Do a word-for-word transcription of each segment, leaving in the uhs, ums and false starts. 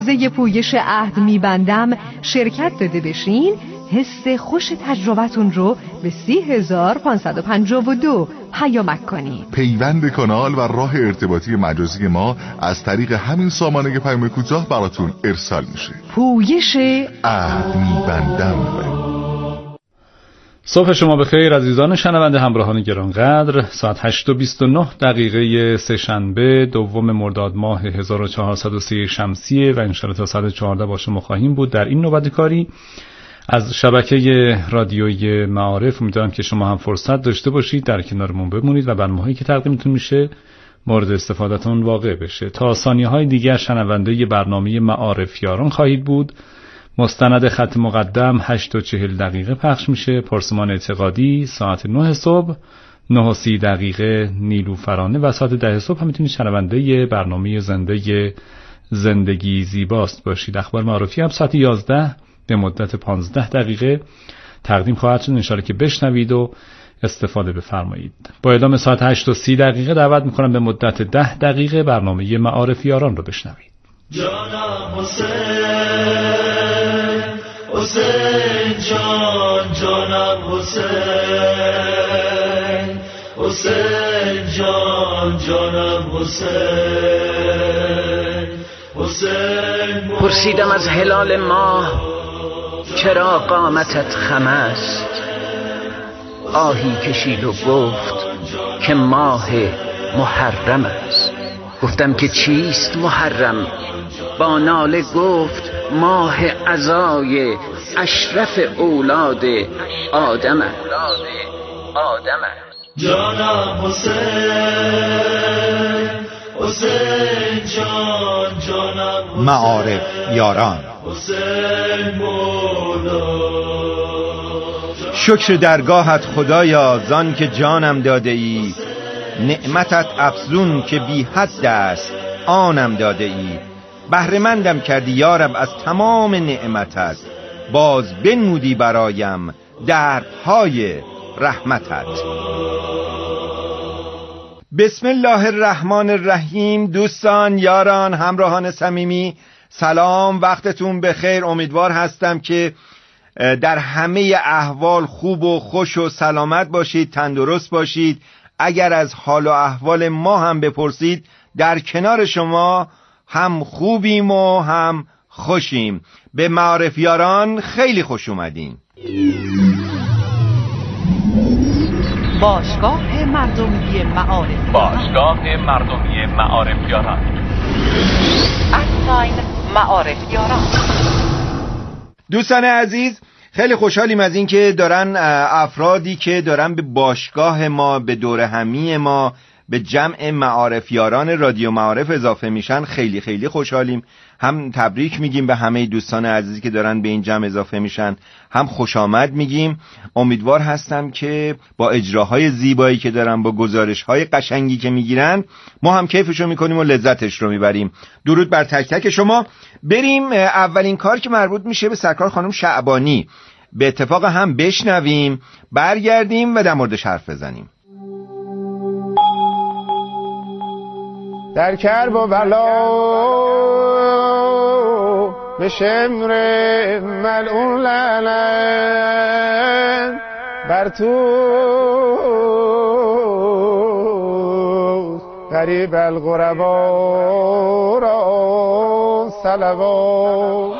زی پویش عهد میبندم شرکت داده بشین، حس خوش تجربتون رو به سی هزار پانصد و پنجاه و دو پیامک کنید. پیوند کانال و راه ارتباطی مجازی ما از طریق همین سامانه پیام کوتاه براتون ارسال میشه. پویش عهد میبندم. صبح شما بخیر عزیزان شنونده همراهان گرانقدر. ساعت هشت و بیست و نه دقیقه سه شنبه دوم مرداد ماه هزار و چهارصد و سی شمسیه و انشاءالله تا ساعت چهارده با شما خواهیم بود در این نوبت کاری از شبکه رادیوی معارف. امیدوارم که شما هم فرصت داشته باشید در کنارمون بمونید و برنامه‌هایی که تقدیمتون میشه مورد استفادهتون واقع بشه. تا ثانیه‌های دیگر شنونده برنامه معارف یاران خواهید بود. مستند خط مقدم هشت و چهل دقیقه پخش میشه. پرسمان اعتقادی ساعت نه صبح، نه و سی دقیقه نیلوفرانه و ساعت ده صبح هم میتونید شنونده برنامه زنده زندگی زیباست باشید. اخبار معرفی هم ساعت یازده به مدت پانزده دقیقه تقدیم خواهد شد. انشاءالله که بشنوید و استفاده بفرمایید. با اعلام ساعت هشت و سی دقیقه دعوت میکنم به مدت ده دقیقه برنامه معارف یاران رو بشنوید. جانم حسین، حسین جان، جانم حسین، حسین جان، جانم حسین، حسین. پرسیدم از هلال ماه چرا قامتت خم است، آهی کشید و گفت که ماه محرم است. گفتم که چیست محرم؟ با ناله گفت ماه عزای اشرف اولاد آدم است. جانم حسین، حسین جان، جانم حسین. معارف یاران. حسین مولا. شکر درگاهت خدایا زان که جانم داده ای، نعمتت افزون که بی حد است آنم داده ای. بهره‌مندم کردی یارب از تمام نعمتت، باز بنمودی برایم درهای رحمتت. بسم الله الرحمن الرحیم. دوستان، یاران، همراهان صمیمی، سلام، وقتتون بخیر. امیدوار هستم که در همه احوال خوب و خوش و سلامت باشید، تندرست باشید. اگر از حال و احوال ما هم بپرسید در کنار شما هم خوبیم و هم خوشیم. به معارف یاران خیلی خوش اومدین. باشگاه مردمی معارف باشگاه مردمی معارف یاران اکساین معارف یاران. دوستان عزیز، خیلی خوشحالیم از این که دارن افرادی که دارن به باشگاه ما، به دور همی ما، به جمع معارف یاران رادیو معارف اضافه میشن. خیلی خیلی خوشحالیم. هم تبریک میگیم به همه دوستان عزیزی که دارن به این جمع اضافه میشن، هم خوش آمد میگیم. امیدوار هستم که با اجراهای زیبایی که دارن، با گزارشهای قشنگی که میگیرن، ما هم کیفشو میکنیم و لذتش رو میبریم. درود بر تک تک شما. بریم اولین کار که مربوط میشه به سرکار خانم شعبانی، به اتفاق هم بشنویم، برگردیم و در موردش حرف بزنیم. در کرب و بلا به شمر ملعون لعنت بر تو غریب الغربا را صلوات.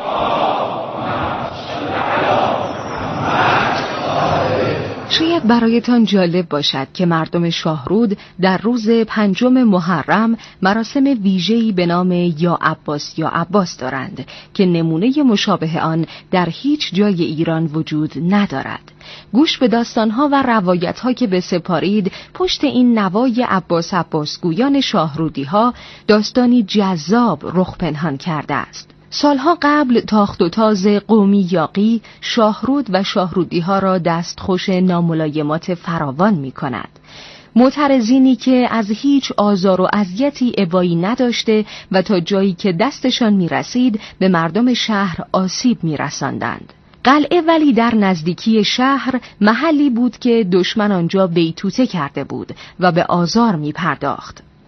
شاید برایتان جالب باشد که مردم شاهرود در روز پنجم محرم مراسم ویژه‌ای به نام یا عباس یا عباس دارند که نمونه مشابه آن در هیچ جای ایران وجود ندارد. گوش به داستانها و روایتها که بسپارید، پشت این نوای عباس عباس گویان شاهرودی‌ها داستانی جذاب رخ پنهان کرده است. سالها قبل تاخت و تاز قومی یاغی شاهرود و شاهرودی ها را دستخوش ناملایمات فراوان می کند. معترضینی که از هیچ آزار و اذیتی ابایی نداشته و تا جایی که دستشان می رسید به مردم شهر آسیب می رساندند. قلعه ولی در نزدیکی شهر محلی بود که دشمن آنجا بیتوته کرده بود و به آزار می پرداخت.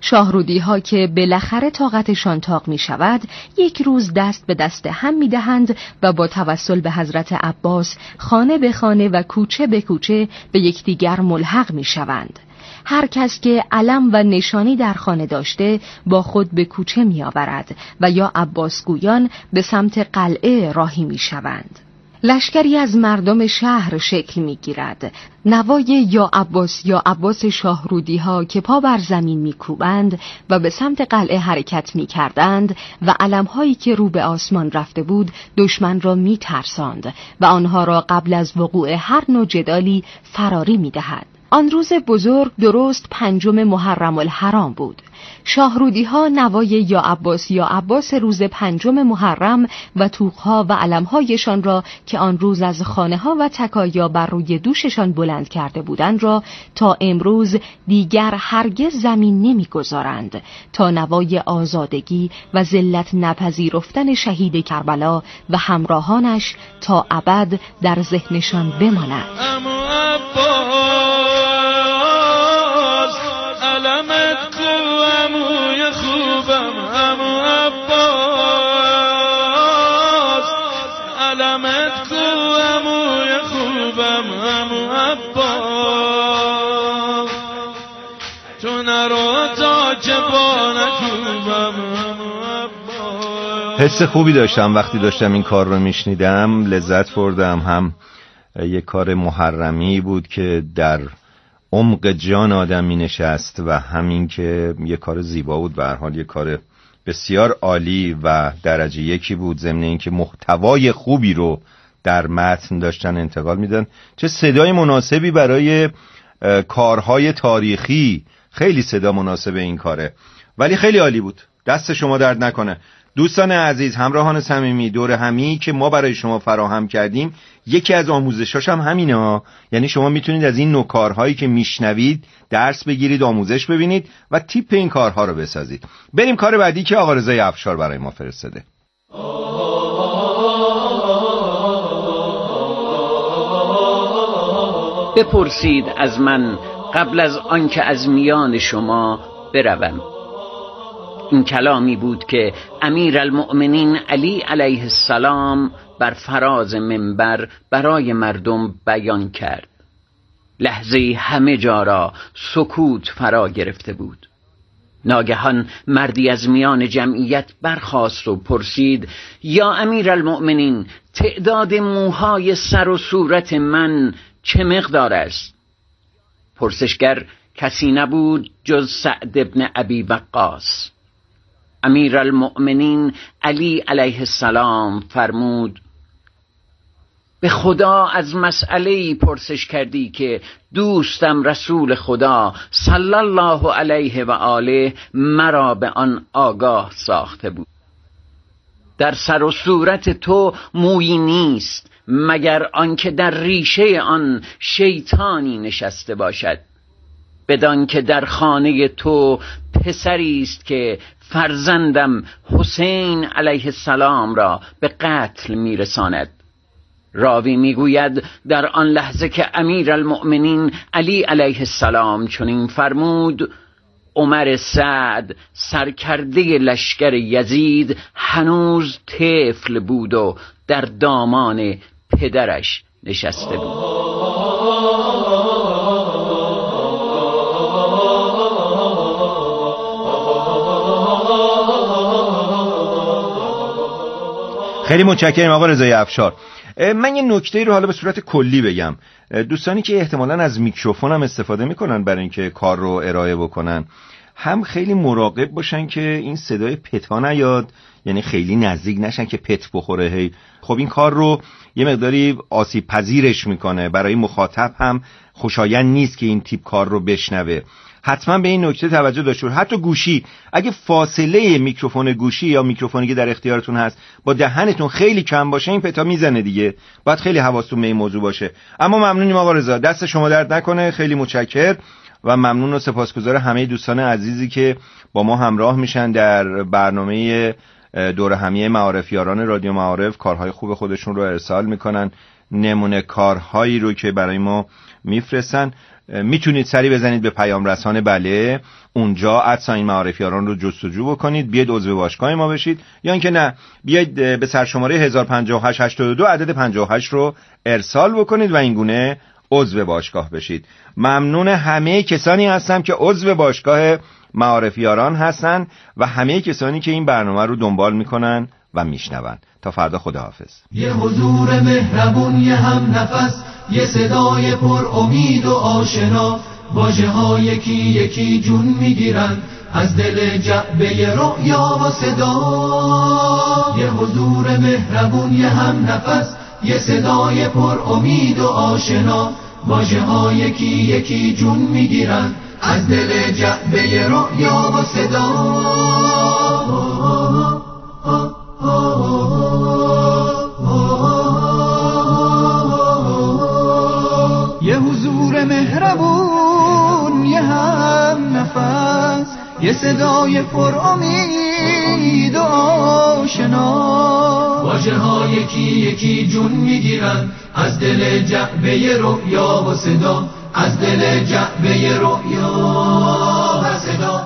شاهرودی ها که بالاخره طاقتشان طاق می شود، یک روز دست به دست هم می دهند و با توسل به حضرت عباس خانه به خانه و کوچه به کوچه به یکدیگر ملحق می شوند. هر کس که علم و نشانی در خانه داشته با خود به کوچه می آورد و یا عباسگویان به سمت قلعه راهی می شوند. لشکری از مردم شهر شکل می گیرد. نوای یا عباس یا عباس شاهرودی ها که پا بر زمین می کوبند و به سمت قلعه حرکت می کردند و علم هایی که رو به آسمان رفته بود دشمن را می ترساند و آنها را قبل از وقوع هر نوع جدالی فراری می دهد. آن روز بزرگ درست پنجم محرم الحرام بود. شاهرودی ها نوای یا عباس یا عباس روز پنجم محرم و توقها و علمهایشان را که آن روز از خانه ها و تکایا بر روی دوششان بلند کرده بودند را تا امروز دیگر هرگز زمین نمی گذارند تا نوای آزادگی و ذلت نپذیرفتن شهید کربلا و همراهانش تا ابد در ذهنشان بماند. حس خوبی داشتم وقتی داشتم این کار رو میشنیدم، لذت بردم. هم یک کار محرمی بود که در عمق جان آدم می نشست و همین که یک کار زیبا بود، به هر حال یک کار بسیار عالی و درجه یکی بود. ضمن اینکه محتوای خوبی رو در متن داشتن انتقال میدن. چه صدای مناسبی برای کارهای تاریخی، خیلی صدا مناسب این کاره، ولی خیلی عالی بود. دست شما درد نکنه. دوستان عزیز، همراهان صمیمی، دور همی که ما برای شما فراهم کردیم یکی از آموزشاش هم همینه ها. یعنی شما میتونید از این نوع کارهایی که میشنوید درس بگیرید، آموزش ببینید و تیپ این کارها رو بسازید. بریم کار بعدی که آقا رضای افشار برای ما فرستاده. بپرسید از من قبل از آنکه از میان شما بروم. این کلامی بود که امیر المؤمنین علی علیه السلام بر فراز منبر برای مردم بیان کرد. لحظه همه جا را سکوت فرا گرفته بود. ناگهان مردی از میان جمعیت برخاست و پرسید: یا امیر المؤمنین، تعداد موهای سر و صورت من چه مقدار است؟ پرسشگر کسی نبود جز سعد ابن ابی وقاص. امیر المؤمنین علی علیه السلام فرمود: به خدا از مسئله‌ای پرسش کردی که دوستم رسول خدا صلی الله علیه و آله مرا به آن آگاه ساخته بود. در سر و صورت تو مویی نیست مگر آنکه در ریشه آن شیطانی نشسته باشد، بدان که در خانه تو پسری است که فرزندم حسین علیه السلام را به قتل میرساند. راوی میگوید در آن لحظه که امیر المؤمنین علی علیه السلام چنین فرمود، عمر سعد سرکرده لشکر یزید هنوز طفل بود و در دامان پدرش نشسته بود. خیلی متشکرم آقا رضای افشار. من یه نکته رو حالا به صورت کلی بگم. دوستانی که احتمالاً از میکروفون هم استفاده میکنن برای اینکه کار رو ارائه بکنن، هم خیلی مراقب باشن که این صدای پتا نیاد، یعنی خیلی نزدیک نشن که پت بخوره. هی خب این کار رو یه مقداری آسیب پذیرش میکنه، برای مخاطب هم خوشایند نیست که این تیپ کار رو بشنوه. حتما به این نکته توجه داشته باشید. حتی گوشی، اگه فاصله میکروفون گوشی یا میکروفونی که در اختیارتون هست با دهنتون خیلی کم باشه، این پتا میزنه دیگه. باید خیلی حواستون به این موضوع باشه. اما ممنونیم آقا رضا، دست شما درد نکنه، خیلی متشکر و ممنون و سپاسگزار همه دوستان عزیزی که با ما همراه میشن در برنامه دوره همی معارفیاران رادیو معارف، کارهای خوب خودشون رو ارسال میکنن، نمونه کارهایی رو که برای ما میفرستن. میتونید سری بزنید به پیام رسانه بله، اونجا ادساین معارفیاران رو جستجو بکنید، بیاید عضو باشگاه ما بشید، یا اینکه نه بیاید به سرشماره هزار و پنجاه و هشت هشتاد و دو عدد پنجاه و هشت رو ارسال بکنید و این گونه عضو باشگاه بشید. ممنون همه کسانی هستم که عضو باشگاه معارفیاران هستن و همه کسانی که این برنامه رو دنبال میکنن و میشنون. تا فردا، خداحافظ. یه حضور مهربون، یه هم نفس، یه صدای پر امید و آشنا، واژه ها یکی یکی جون میگیرن از دل جعبه رؤیا و صدا. یه حضور مهربون، یه هم نفس، یه صدای پر امید و آشنا، واژه ها یکی یکی جون میگیرن از دل جعبه رؤیا و صدا. یه حضور مهربون، یه هم نفس، یه صدای پر امید و آشنا، واژه ها یکی یکی جون میگیرن از دل جعبه رؤیا و صدا، از دل جعبه رؤیا و صدا.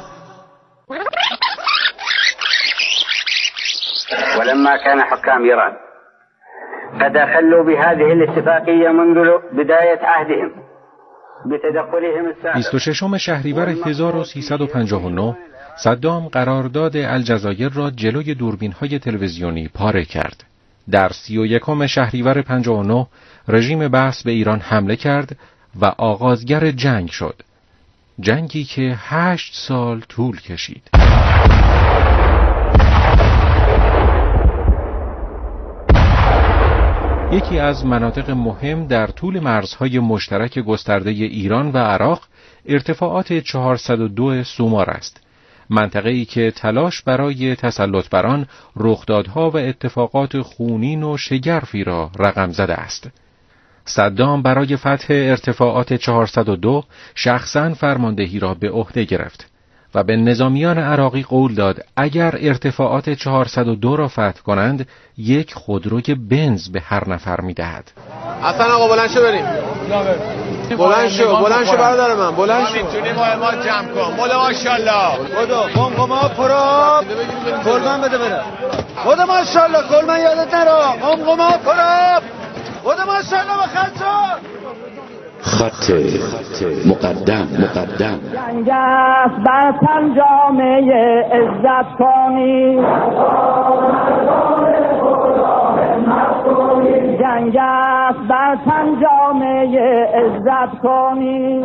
ولما كان حكام إيران قد أخلوا بهذه الاتفاقية منذ بداية عهدهم بتدخلهم السابق. بیست و ششم شهریور هزار و سیصد و پنجاه و نه صدام قرارداد الجزایر را جلوی دوربین‌های تلویزیونی پاره کرد. در سی و یکم شهریور پنجاه و نه رژیم بعث به ایران حمله کرد و آغازگر جنگ شد. جنگی که هشت سال طول کشید. یکی از مناطق مهم در طول مرزهای مشترک گسترده ایران و عراق ارتفاعات چهارصد و دو سومار است. منطقه‌ای که تلاش برای تسلط بر آن رخدادها و اتفاقات خونین و شگرفی را رقم زده است. صدام برای فتح ارتفاعات چهارصد و دو شخصاً فرماندهی را به عهده گرفت و به نظامیان عراقی قول داد اگر ارتفاعات چهارصد و دو را فتح کنند یک خودروی بنز به هر نفر می‌دهد. حسن آقا بلند شو بریم. بلند شو بلند شو برادر من بلند شو. میتونی ما جمع کن. مولا ماشاءالله. خدا قمقما پراب. کلمن بده بره. خدا ماشاءالله کلمن یادت نره. قمقما پراب. خدا ماشاءالله بخیر. خط مقدم مقدم جنگ است بر تن جامعه عزت کنی، جنگ است بر تن جامعه عزت کنی.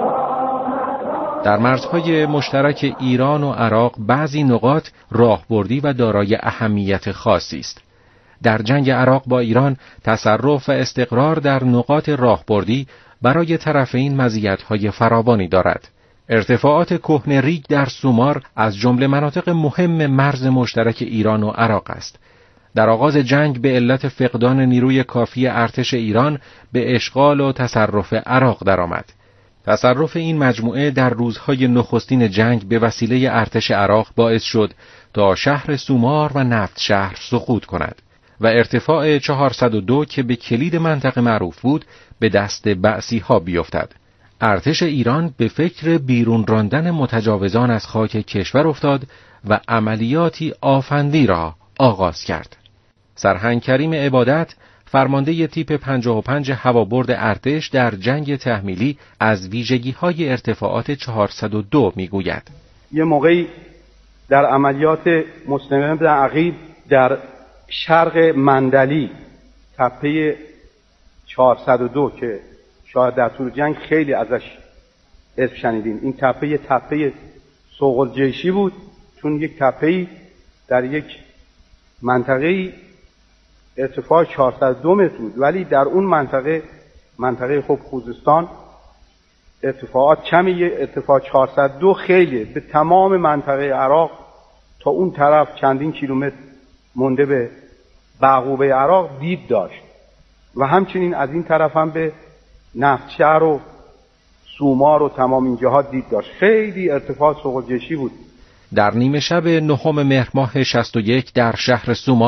در مرزهای مشترک ایران و عراق بعضی نقاط راهبردی و دارای اهمیت خاصی است. در جنگ عراق با ایران تصرف و استقرار در نقاط راهبردی برای طرفین مزیت‌های فراوانی دارد. ارتفاعات کهنه ریگ در سومار از جمله مناطق مهم مرز مشترک ایران و عراق است. در آغاز جنگ به علت فقدان نیروی کافی ارتش ایران به اشغال و تصرف عراق درآمد. تصرف این مجموعه در روزهای نخستین جنگ به وسیله ارتش عراق باعث شد تا شهر سومار و نفت شهر سقوط کند و ارتفاع چهارصد و دو که به کلید منطقه معروف بود به دست بعثی ها بیفتد. ارتش ایران به فکر بیرون راندن متجاوزان از خاک کشور افتاد و عملیاتی آفندی را آغاز کرد. سرهنگ کریم عبادت، فرمانده تیپ پنجاه و پنج هوابرد ارتش در جنگ تحمیلی، از ویژگی‌های ارتفاعات چهارصد و دو میگوید. یه موقعی در عملیات مستمر در عقیب در شرق مندلی تپه چهارصد و دو که شاید در طول جنگ خیلی ازش اسم شنیدین، این تپه یه تپه سوق‌الجیشی بود، چون یک تپه‌ای در یک منطقه‌ای ارتفاع چهارصد و دو متر بود، ولی در اون منطقه منطقه خب خوزستان ارتفاعات کمی، ارتفاع چهارصد و دو خیلی به تمام منطقه عراق تا اون طرف چندین کیلومتر مونده به بعقوبه عراق دید داشت و همچنین از این طرف هم به نفتشهر و سومار و تمام این جهات دید داشت. خیلی ارتفاع سوق‌الجیشی بود. در نیمه شب نهم مهر ماه شصت و یک در شهر سومار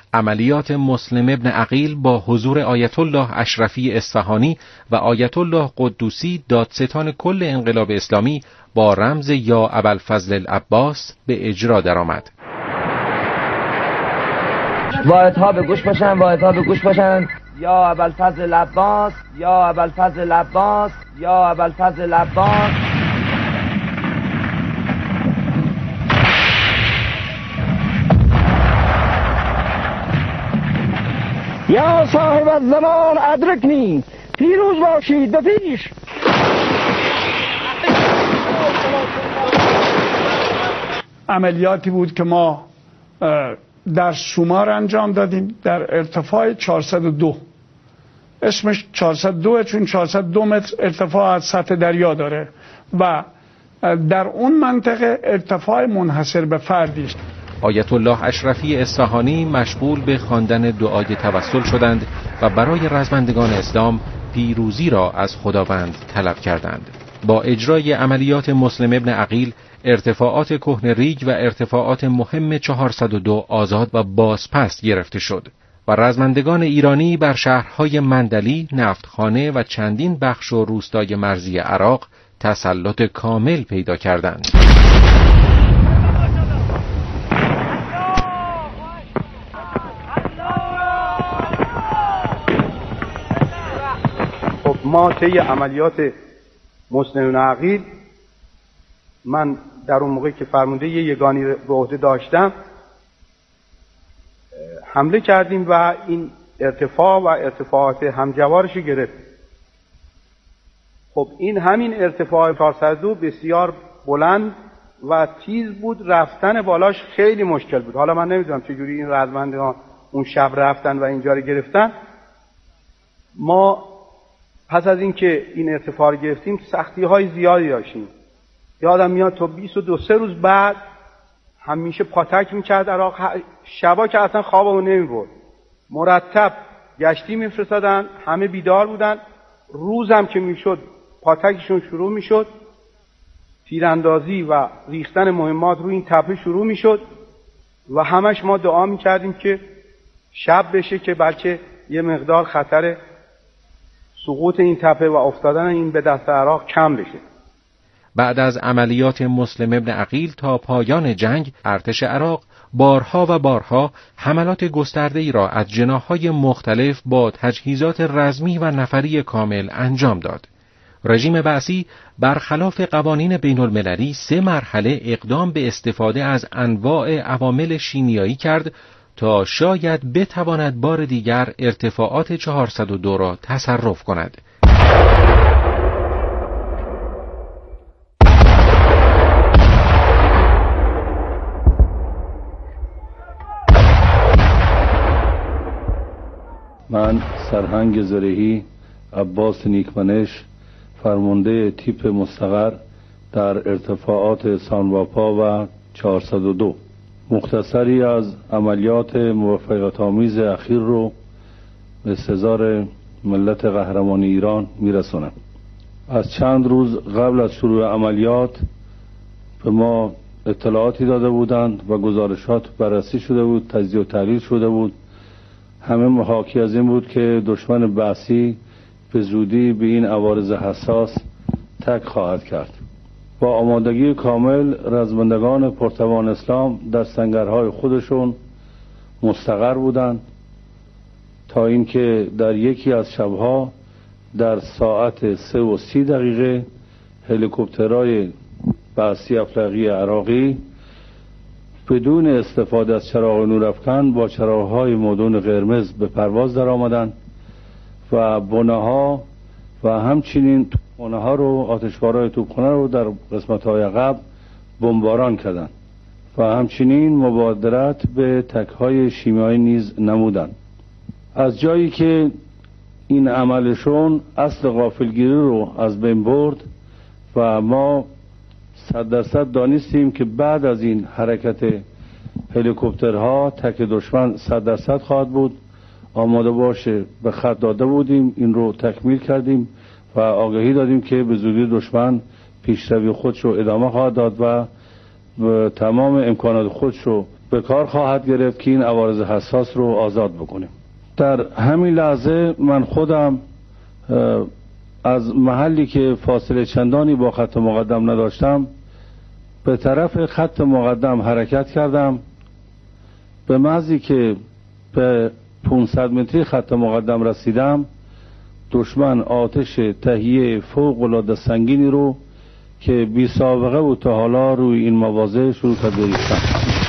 عملیات مسلم ابن عقیل با حضور آیت الله اشرفی اصفهانی و آیت الله قدوسی دادستان کل انقلاب اسلامی با رمز یا ابوالفضل العباس به اجرا درآمد. واحدها به گوش باشن، واحدها به گوش باشن. یا ابوالفضل العباس، یا ابوالفضل العباس، یا ابوالفضل العباس. یا صاحب الزمان ادرکنی، پیروز باشید به پیش. عملیاتی بود که ما در شمار انجام دادیم در ارتفاع چهارصد و دو. اسمش چهارصد و دو چون چهارصد و دو متر ارتفاع از سطح دریا داره و در اون منطقه ارتفاع منحصر به فردی است. آیت الله اشرفی اصفهانی مشغول به خواندن دعای توسل شدند و برای رزمندگان اسلام پیروزی را از خداوند طلب کردند. با اجرای عملیات مسلم ابن عقیل ارتفاعات کهنه ریگ و ارتفاعات مهم چهارصد و دو آزاد و بازپس گرفته شد و رزمندگان ایرانی بر شهرهای مندلی، نفتخانه و چندین بخش و روستای مرزی عراق تسلط کامل پیدا کردند. خب ما طی عملیات مسلم ابن عقیل، من در اون موقع که فرمانده یگانی به عهده داشتم حمله کردیم و این ارتفاع و ارتفاعات همجوارش گرفت. خب این همین ارتفاع چهارصد و دو بسیار بلند و تیز بود، رفتن بالاش خیلی مشکل بود. حالا من نمیدونم چجوری این رزمندگان اون شب رفتن و اینجا رو گرفتن. ما پس از اینکه این ارتفاع رو گرفتیم سختی های زیادی داشتیم. یادم میاد تا بیست و دو سه روز بعد همیشه پاتک میکرد عراق، شبا که اصلا خوابمون نمیبرد، مرتب گشتی میفرستادن، همه بیدار بودن. روزم که میشد پاتکشون شروع میشد، تیراندازی و ریختن مهمات روی این تپه شروع میشد و همش ما دعا میکردیم که شب بشه که بلکه یه مقدار خطر سقوط این تپه و افتادن این به دست عراق کم بشه. بعد از عملیات مسلم ابن عقیل تا پایان جنگ، ارتش عراق بارها و بارها حملات گسترده‌ای را از جناح‌های مختلف با تجهیزات رزمی و نفری کامل انجام داد. رژیم بعثی برخلاف قوانین بین المللی سه مرحله اقدام به استفاده از انواع عوامل شیمیایی کرد تا شاید بتواند بار دیگر ارتفاعات چهارصد و دو را تصرف کند. من سرهنگ زرهی عباس نیکمنش، فرمانده تیپ مستقر در ارتفاعات سانواپا و چهارصد و دو، مختصری از عملیات موفقیت‌آمیز اخیر رو به سزار ملت قهرمان ایران میرسونم. از چند روز قبل از شروع عملیات به ما اطلاعاتی داده بودند و گزارشات بررسی شده بود، تجزیه و تحلیل شده بود. همه محاکی از این بود که دشمن بعثی به زودی به این عوارض حساس تک خواهد کرد. با آمادگی کامل رزمندگان پرتوان اسلام در سنگرهای خودشون مستقر بودند تا اینکه در یکی از شبها در ساعت سه و سی دقیقه هلیکوپترهای بعثی افلاقی عراقی بدون استفاده از چراغ نورافکن با چراغ‌های مدون قرمز به پرواز در آمدند و بناها و همچنین توپخانه‌ها رو، آتشبارهای توپخانه رو در قسمت‌های عقب بمباران کردند و همچنین مبادرت به تک‌های شیمیایی نیز نمودند. از جایی که این عملشون اصل غافلگیری رو از بین برد و ما صد درصد دانستیم که بعد از این حرکت هلیکوپترها تک دشمن صد درصد خواهد بود، آماده باشه به خط داده بودیم، این رو تکمیل کردیم و آگاهی دادیم که به زودی دشمن پیشروی خودش رو ادامه خواهد داد و تمام امکانات خودش رو به کار خواهد گرفت که این عوارض حساس رو آزاد بکنیم. در همین لحظه من خودم از محلی که فاصله چندانی با خط مقدم نداشتم به طرف خط مقدم حرکت کردم. به محضی که به پانصد متری خط مقدم رسیدم، دشمن آتش تهیه فوق العاده سنگینی رو که بی سابقه بود تا حالا روی این مواضع شروع کرد ریختن.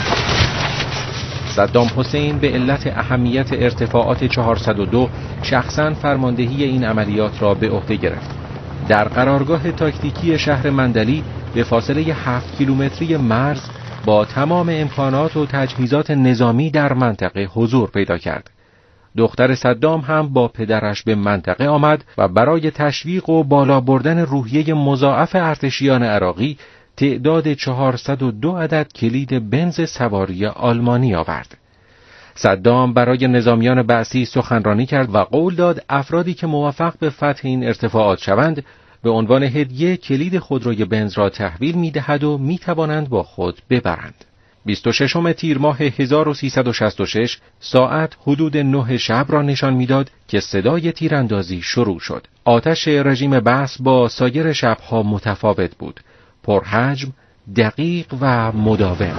صدام حسین به علت اهمیت ارتفاعات چهارصد و دو شخصاً فرماندهی این عملیات را به عهده گرفت. در قرارگاه تاکتیکی شهر مندلی به فاصله هفت کیلومتری مرز با تمام امکانات و تجهیزات نظامی در منطقه حضور پیدا کرد. دختر صدام هم با پدرش به منطقه آمد و برای تشویق و بالا بردن روحیه مضاعف ارتشیان عراقی تعداد چهارصد و دو عدد کلید بنز سواری آلمانی آورد. صدام برای نظامیان بعثی سخنرانی کرد و قول داد افرادی که موفق به فتح این ارتفاعات شوند به عنوان هدیه کلید خودروی بنز را تحویل می‌دهد و می‌توانند با خود ببرند. بیست و ششم تیر ماه هزار و سیصد و شصت و شش ساعت حدود نه شب را نشان می‌داد که صدای تیراندازی شروع شد. آتش رژیم بعث با سایر شب‌ها متفاوت بود، پرحجم، دقیق و مداوم.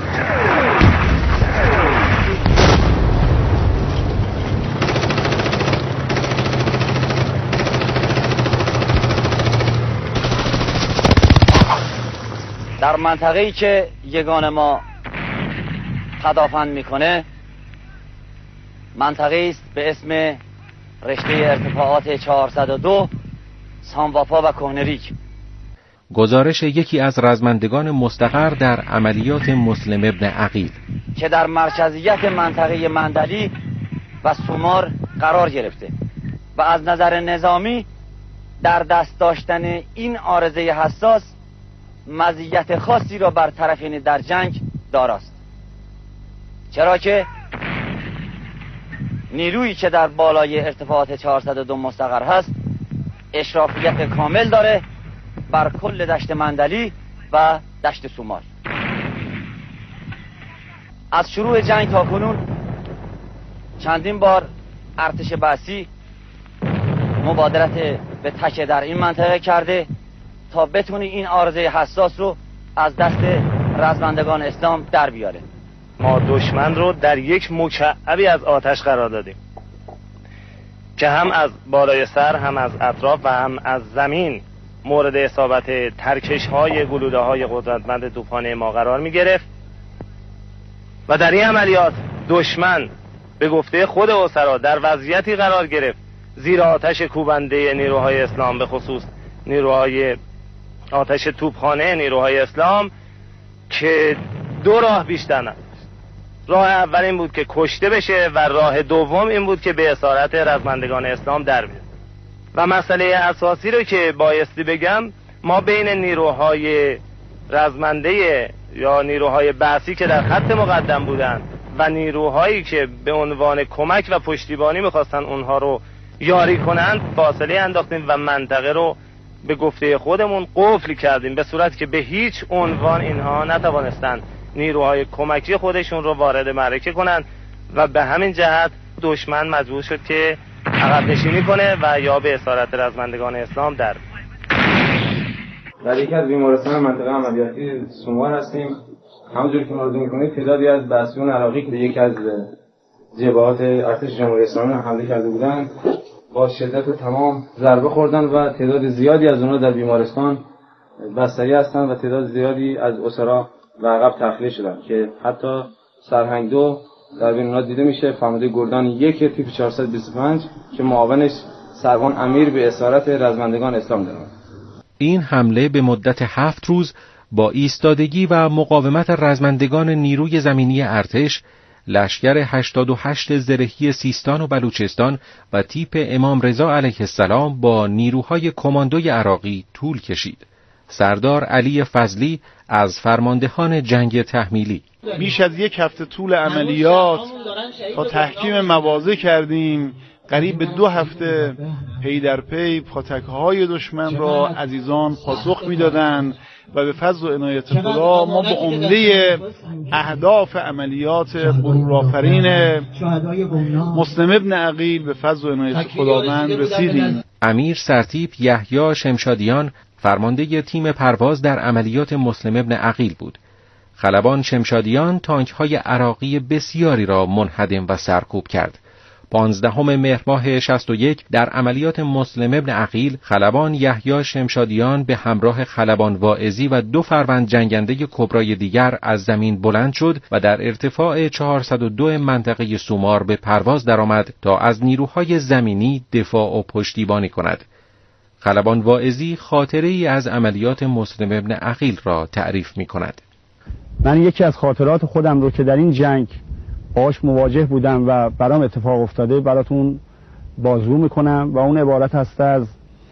در منطقه‌ای که یگان ما تدافن میکنه، منطقه‌ای است به اسم رشته ارتفاعات چهارصد و دو سانواپا و کهنریک. گزارش یکی از رزمندگان مستقر در عملیات مسلم ابن عقیل که در مرکزیت منطقه مندلی و سومار قرار گرفته و از نظر نظامی در دست داشتن این عارضه حساس مزیت خاصی را بر طرفین در جنگ داراست، چرا که نیرویی که در بالای ارتفاعات چهارصد و دو مستقر هست اشرافیت کامل داره بر کل دشت مندلی و دشت سومار. از شروع جنگ تا کنون چندین بار ارتش بعثی مبادرت به تکیه در این منطقه کرده تا بتونه این عارضه حساس رو از دست رزمندگان اسلام در بیاره. ما دشمن رو در یک مکعبی از آتش قرار دادیم که هم از بالای سر، هم از اطراف و هم از زمین مورد اصابت ترکش های گلوله های قدرتمند توپخانه ما قرار می گرفت و در این عملیات دشمن به گفته خود اسرا در وضعیتی قرار گرفت زیر آتش کوبنده نیروهای اسلام، به خصوص نیروهای آتش توپخانه نیروهای اسلام، که دو راه بیشتر نداشت. راه اول این بود که کشته بشه و راه دوم این بود که به اسارت رزمندگان اسلام در بیاد. و مسئله اساسی رو که بایستی بگم، ما بین نیروهای رزمنده یا نیروهای بعثی که در خط مقدم بودن و نیروهایی که به عنوان کمک و پشتیبانی میخواستن اونها رو یاری کنند فاصله انداختیم و منطقه رو به گفته خودمون قفل کردیم، به صورت که به هیچ عنوان اینها نتوانستند نیروهای کمکی خودشون رو وارد معرکه کنند و به همین جهت دشمن مجبور شد که عقب نشینی کنه و یا به اسارت رزمندگان اسلام در. در یکی از بیمارستان منطقه عملیاتی سومار هستیم. همونجور که ملاحظه می‌کنید تعدادی از بعثیون عراقی که یکی از جبهات ارتش جمهوری اسلامی حمله کرده بودند با شدت تمام ضربه خوردن و تعداد زیادی از اونها در بیمارستان بستری هستند و تعداد زیادی از اسرا و عقب تخلیه شدن که حتی سرهنگ دو در بین اونها دیده میشه، فرمانده گردان یک تیپ چهارصد و بیست و پنج که معاونش سروان امیر به اسارت رزمندگان اسلام دارد. این حمله به مدت هفت روز با ایستادگی و مقاومت رزمندگان نیروی زمینی ارتش، لشکر هشتاد و هشت زرهی سیستان و بلوچستان و تیپ امام رضا علیه السلام با نیروهای کماندوی عراقی طول کشید. سردار علی فضلی از فرماندهان جنگ تحمیلی: بیش از یک هفته طول عملیات تا تحکیم مواضع کردیم. قریب به دو هفته پی در پی پاتک‌های دشمن را عزیزان پاسخ می‌دادند و به فضل و عنایت خدا ما به عمده اهداف عملیات غرورآفرین مسلم ابن عقیل به فضل و عنایت خداوند رسیدیم. امیر سرتیپ یحیی شمشادیان فرمانده تیم پرواز در عملیات مسلم ابن عقیل بود. خلبان شمشادیان تانک‌های عراقی بسیاری را منهدم و سرکوب کرد. پانزدهم مهر ماه شصت و یک در عملیات مسلم ابن عقیل خلبان یحیی شمشادیان به همراه خلبان واعظی و دو فروند جنگنده کبرای دیگر از زمین بلند شد و در ارتفاع چهارصد و دو منطقه سومار به پرواز درآمد تا از نیروهای زمینی دفاع و پشتیبانی کند. خلبان واعظی خاطره‌ای از عملیات مسلم ابن عقیل را تعریف می‌کند. من یکی از خاطرات خودم رو که در این جنگ باش مواجه بودم و برام اتفاق افتاده براتون بازگو میکنم و اون عبارت هست از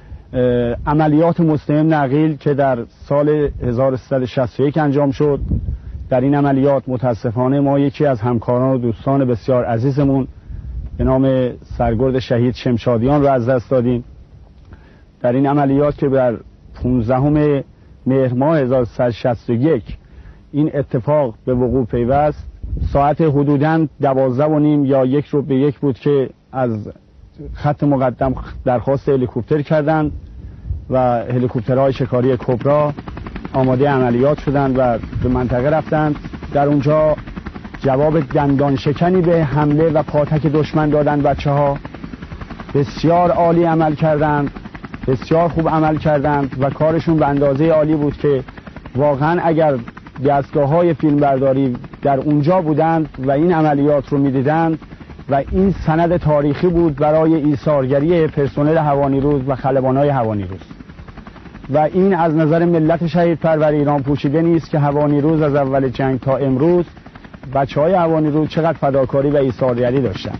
عملیات مسلم ابن عقیل که در سال هزار و سیصد و شصت و یک انجام شد. در این عملیات متاسفانه ما یکی از همکاران و دوستان بسیار عزیزمون به نام سرگرد شهید شمشادیان رو از دست دادیم. در این عملیات که در پانزدهم مهر ماه هزار و سیصد و شصت و یک این اتفاق به وقوع پیوست، ساعت حدوداً دوازده و نیم یا یک رو به یک بود که از خط مقدم درخواست هلیکوپتر کردند و هلیکوپترهای شکاری کبرا آماده عملیات شدند و به منطقه رفتند. در اونجا جواب دندان شکنی به حمله و پاتک دشمن دادند. بچه ها بسیار عالی عمل کردند، بسیار خوب عمل کردند و کارشون به اندازه عالی بود که واقعاً اگر دستگاه‌های فیلمبرداری در اونجا بودند و این عملیات رو می‌دیدند و این سند تاریخی بود برای ایثارگری پرسنل هوانیروز و خلبان‌های هوانیروز و این از نظر ملت شهید پرور ایران پوشیده نیست که هوانیروز از اول جنگ تا امروز بچه‌های هوانیروز چقدر فداکاری و ایثارگری داشتن.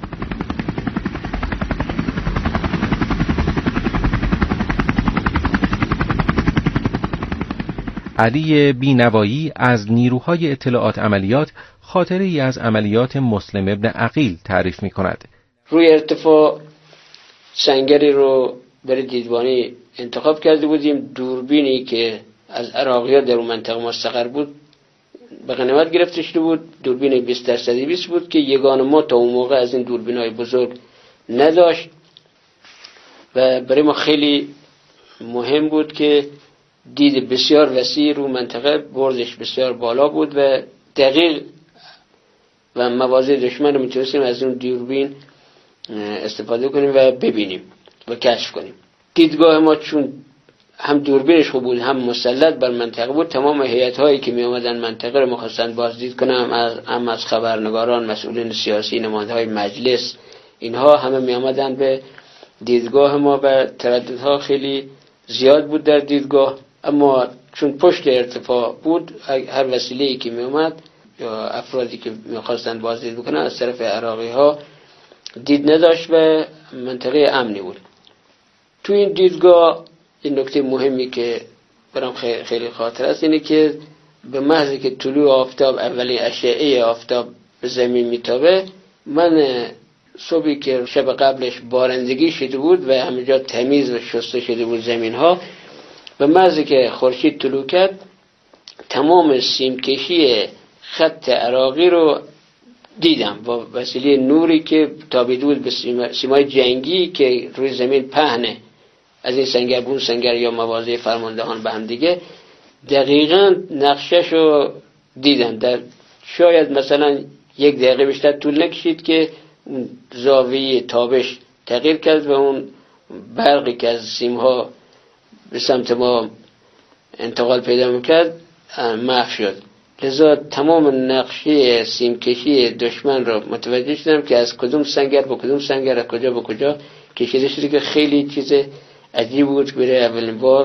علی بینوایی از نیروهای اطلاعات عملیات خاطره‌ای از عملیات مسلم ابن عقیل تعریف می‌کند. روی ارتفاع سنگری رو برای دیدبانی انتخاب کرده بودیم. دوربینی که از عراقی‌ها در اون منطقه مستقر بود به غنیمت گرفته شده بود. دوربین بیست درصدی بیست بود که یگان ما تا اون موقع از این دوربین‌های بزرگ نداشت و برای ما خیلی مهم بود که دید بسیار وسیع رو منطقه، بردش بسیار بالا بود و دقیق و مواضع دشمن رو میتونستیم از اون دوربین استفاده کنیم و ببینیم و کشف کنیم. دیدگاه ما چون هم دوربینش خوب بود هم مسلط بر منطقه بود، تمام هیئت هایی که می آمدن منطقه رو می‌خواستن بازدید کنن، هم از هم از خبرنگاران، مسئولین سیاسی، نماینده‌های مجلس، اینها همه می آمدن به دیدگاه ما و ترددها خیلی زیاد بود در دیدگاه. اما چون پشت ارتفاع بود هر وسیله‌ای که می اومد یا افرادی که می‌خواستن بازدید بکنن از طرف عراقی ها دید نداشت و منطقه امنی بود. تو این دیدگاه این نکته مهمی که برام خیلی, خیلی خاطر است اینه که به محض که طلوع آفتاب اولین اشعه آفتاب به زمین میتابه، من صبحی که شب قبلش بارندگی شده بود و همینجا تمیز و شسته شده بود زمین ها، به محض که خورشید طلوع کرد تمام سیمکشی خط عراقی رو دیدم با وسیله نوری که تابیده بود به سیمای جنگی که روی زمین پهنه از این سنگر بون سنگر یا مواضع فرماندهان به هم دیگه. دقیقاً نقشش رو دیدم. در شاید مثلا یک دقیقه بیشتر طول نکشید که اون زاویه تابش تغییر کرد و اون برقی که از سیمها به سمت ما انتقال پیدا میکرد محو شد. لذا تمام نقشه سیمکشی دشمن رو متوجه شدم که از کدوم سنگر به کدوم سنگر، از کجا به کجا کشیده شده که خیلی چیز عجیب بود. برای اولین بار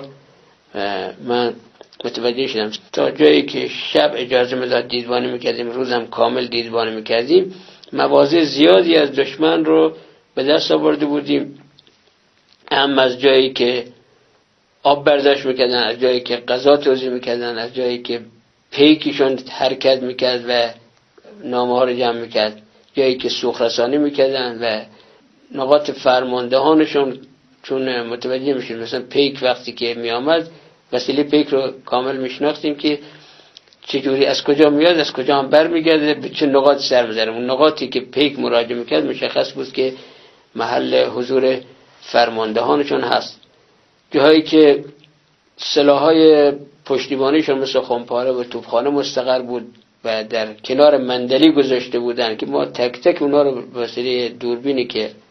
من متوجه شدم. تا جایی که شب اجازه میداد دیدبانی میکردیم، روزم کامل دیدبانی میکردیم، مواضع زیادی از دشمن رو به دست آورده بودیم. هم از جایی که آب برداشت میکردن، از جایی که غذا توزیع میکردن، از جایی که پیکیشون حرکت میکرد و نامه ها رو جمع میکرد، جایی که سوخت رسانی میکردن و نقاط فرماندهانشون چون متوجه میشید مثلا پیک وقتی که میامد وسیله پیک رو کامل میشناختیم که چجوری از کجا میاد از کجا هم بر میگرده به چه نقاط سر میزنه. اون نقاطی که پیک مراجعه میکرد مشخص بود که محل حضور فرماندهانشون هست. جاهایی که سلاحهای پشتیبانیشون مثل خمپاره و توپخانه مستقر بود و در کنار مندلی گذاشته بودن که ما تک تک اونا رو به وسیله دوربینی که